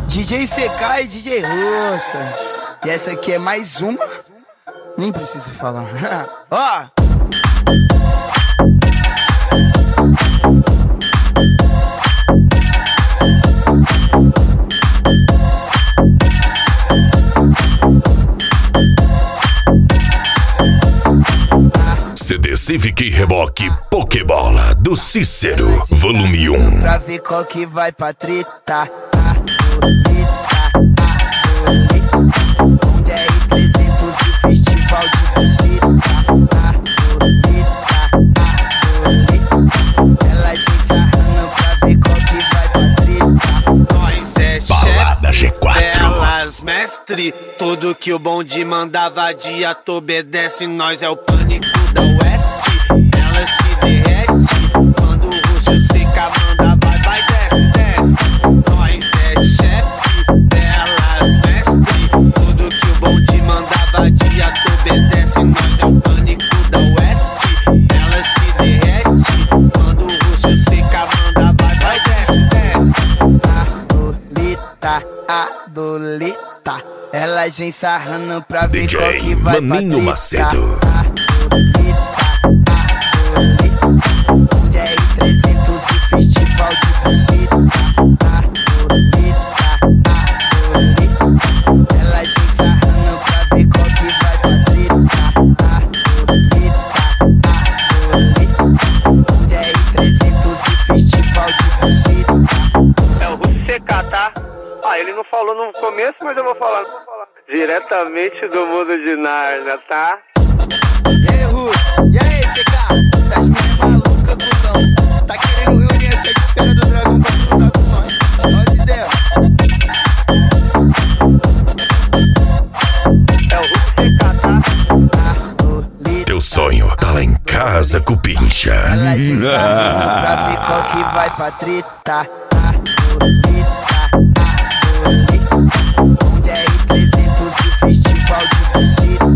DJ CK e DJ Russa. E essa aqui é mais uma. Nem preciso falar. Ó. CD Civic Reboque Pokébola do Cícero, volume 1. Pra ver qual que vai pra treta. Onde é R300 e o festival de buceta. Ela vem sarrando pra ver qual que vai pra treta. Nós é Balada chefe G4. delas, mestre. Tudo que o bonde mandava dia tu obedece. Nós é o pânico da oeste. Ela se derrete quando o Russo seca manda vai, desce, desce. Nós é chefe delas, mestre. Tudo que o bonde mandava dia tu obedece. Nós é o pânico da oeste. Ela se derrete quando o Russo seca manda vai, desce, desce. Adolita, elas vem sarrando pra ver qual que DJ vai Maninho pra Macedo. Onde é R300 e festival de buceta. Elas vem sarrando pra ver qual que vai pra treta. Onde é R300 e festival de buceta. É o Russo CK, tá? Ah, ele não falou no começo, mas eu vou falar. Diretamente do mundo de Nárnia, tá? E aí, Russo? E aí, CK? Essas meninas malucas, cuzão. Tá querendo reunir essa esfera do dragão pra cruzar com nós. Olha as ideias. É o Russo CK, tá? Teu sonho tá lá em casa, Cupincha. Ela vem sarrando pra ver qual que vai pra treta. Onde é R300 e o festival de buceta.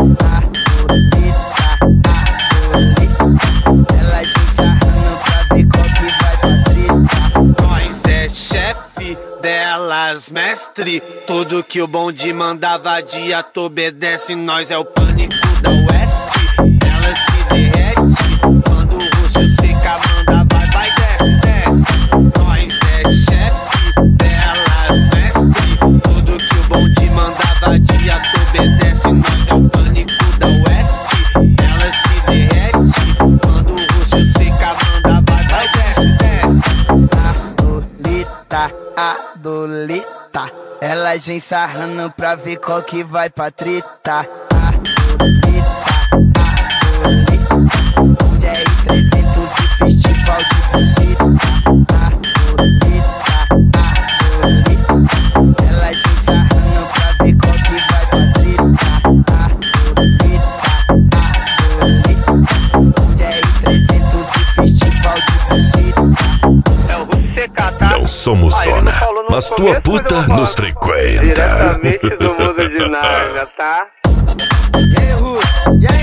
Ela vem sarrando pra ver qual que vai pra treta. Nós é chefe delas, mestre. Tudo que o bonde mandava dia tu obedece. Nós é o pânico da oeste. Ela se derrete quando o Russo seca manda vai, desce, desce. Nós é chefe delas, mestre. Tudo que o bonde mandava dia tu obedece. Nós é o pânico da oeste. Ela se derrete quando o Russo seca manda vai, desce, desce. Adolita, elas vem sarrando pra ver qual que vai pra treta. Onde é R300 e festival de buceta. Elas vem sarrando pra ver qual que vai pra treta. Onde é R300 e festival de buceta. É o Russo CK, tá? Não somos Ah, ele não zona, falou no mas tua começo, puta eu vou falar. nos frequenta. Diretamente do mundo de Nárnia, tá? E aí, Russo? E aí?